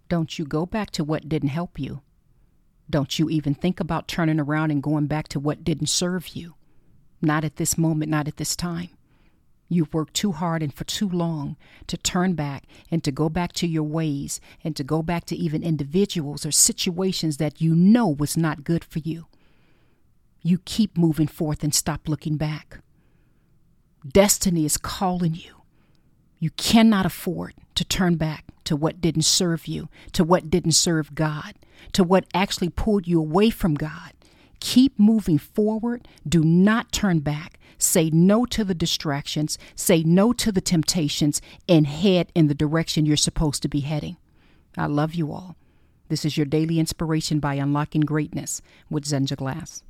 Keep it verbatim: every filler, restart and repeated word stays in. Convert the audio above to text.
Don't you go back to what didn't help you. Don't you even think about turning around and going back to what didn't serve you. Not at this moment, not at this time. You've worked too hard and for too long to turn back and to go back to your ways and to go back to even individuals or situations that you know was not good for you. You keep moving forth and stop looking back. Destiny is calling you. You cannot afford to turn back to what didn't serve you, to what didn't serve God, to what actually pulled you away from God. Keep moving forward. Do not turn back. Say no to the distractions. Say no to the temptations and head in the direction you're supposed to be heading. I love you all. This is your daily inspiration by Unlocking Greatness with Zenja Glass.